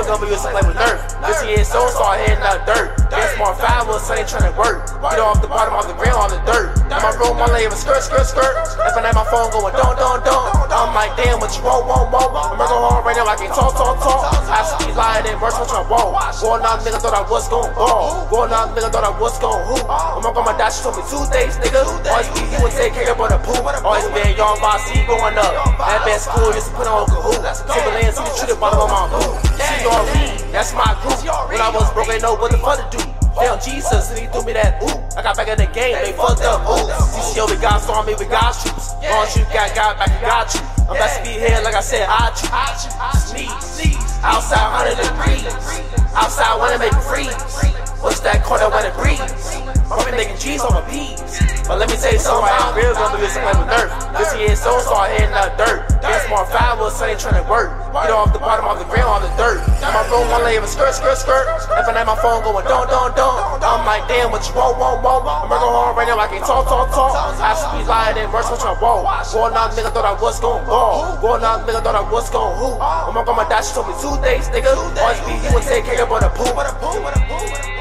gonna be with some play with Nerf. This year so start hitting out dirt. Get smart 5 was ain't tryna work. Get off the bottom of the ground on the dirt. In my room, my lady was skirt. If I my phone going don't. I'm like, damn, what you want? I'm working hard right now, I can talk. I speak lying and verse what I want. Going out, nigga thought I was gon' ball. Going out, nigga thought I was gon' hoop. I'm not gonna die, she told me 2 days, nigga. Always be you and take care of the poop. Always been young, my C going up. That bad school, used to put on Kahoot. Timberland, see the treated bottom of my boot. She on me, that's my group. When I was broke, ain't know what the fuck to do. Found Jesus and he threw me that ooh. I got back in the game, they fucked up ooh. CCO, we got storm me, we got troops. On you, got back, we got you. I'm blessed to be here, like I said, I sneeze. Outside 100 degrees. Outside wanna make it freeze. What's that corner when it breathes? I'm been making G's on my P's. But let me tell you something, I ain't real gonna do this like with Nerf. This year so start hitting out dirt. Get smart 5 was ain't tryna work. Get off the bottom of the ground on the dirt. In my room, my lady was skirt. If I my phone going don't. I'm like, damn, what you want? I'm working hard right now, I can talk. I speak lying and verse what I want. Going out, nigga thought I was gon' ball. Going out, nigga thought I was gon' hoop. I'm not gonna die, she told me 2 days, nigga. Always be you and take care of the poop.